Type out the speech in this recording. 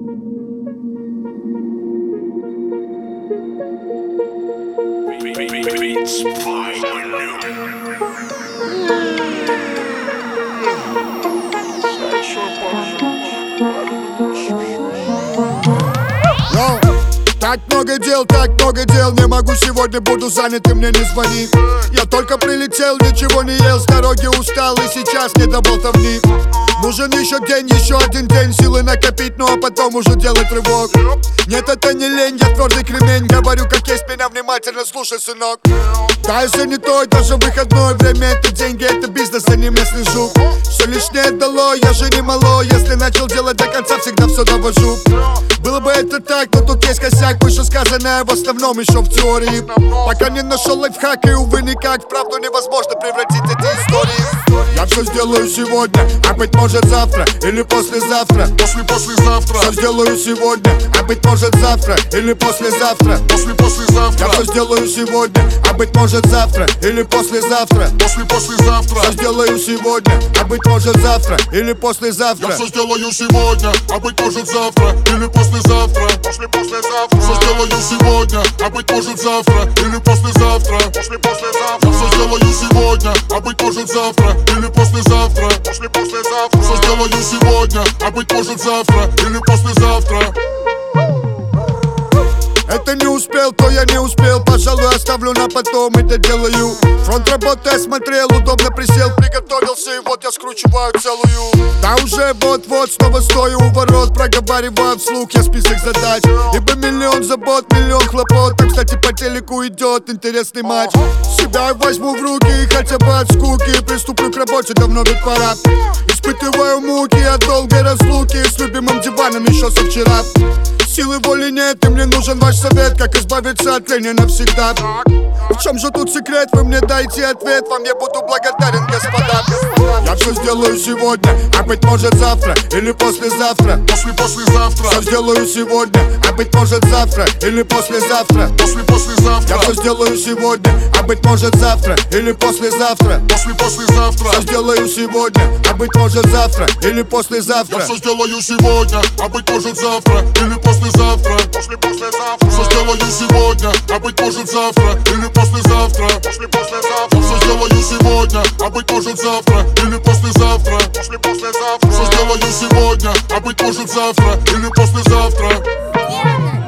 Beats by Так много дел, не могу сегодня, буду занят, и мне не звони. Я только прилетел, ничего не ел, с дороги устал, и сейчас не до болтовни. Нужен еще день, еще один день, силы накопить, ну а потом уже делать рывок. Нет, это не лень, я твердый кремень, говорю как есть, меня внимательно слушай, сынок. Да, я занятой, даже выходной, время это деньги, это бизнес, а не местный жук. Все лишнее дало, я же не мало, если начал делать до конца, всегда все довожу. Было бы это так, но тут есть косяк, выше сказанное в основном еще в теории. Пока не нашел лайфхак, и увы никак, в правду невозможно превратить эти истории. Я все сделаю сегодня, а быть может завтра или послезавтра. Послезавтра. Все сделаю сегодня, а быть может завтра или послезавтра. Послезавтра. Я все сделаю сегодня, а быть может завтра или послезавтра. Послезавтра. Все сделаю сегодня, а быть может завтра или послезавтра. Я все сделаю сегодня, а быть может завтра или послезавтра. Послезавтра. Все сделаю сегодня, а быть может завтра или послезавтра. Послезавтра. Я все сделаю сегодня, а быть может завтра или послезавтра. Послезавтра. Все сделаю сегодня, а быть может завтра или послезавтра. Это не успел, то я не успел, пожалуй, оставлю на потом и доделаю. Фронт работы осмотрел, удобно присел, приготовился, и вот я скручиваю целую. Да уже вот-вот, снова стою у ворот, проговариваю вслух я список задач. Ибо миллион забот, миллион хлопот, там, кстати, по телеку идет интересный матч. Себя я возьму в руки, хотя бы от скуки, приступлю к работе, давно ведь пора. Испытываю муки от долгой разлуки с любимым диваном еще со вчера. Силы воли нет, и мне нужен ваш совет, как избавиться от лени навсегда. В чем же тут секрет? Вы мне дайте ответ, вам я буду благодарен, господа. Я все сделаю сегодня, а быть может завтра или послезавтра. Послезавтра. Все сделаю сегодня, а быть может завтра или послезавтра. Послезавтра. Я все сделаю сегодня, а быть может завтра или послезавтра. Послезавтра. Все сделаю сегодня, а быть может завтра или послезавтра. Я все сделаю сегодня, а быть может завтра или послезавтра. Все сделаю сегодня, а быть может завтра или послезавтра. Я все сделаю сегодня, а быть может завтра или послезавтра. Все сделаю сегодня, а быть может завтра или послезавтра.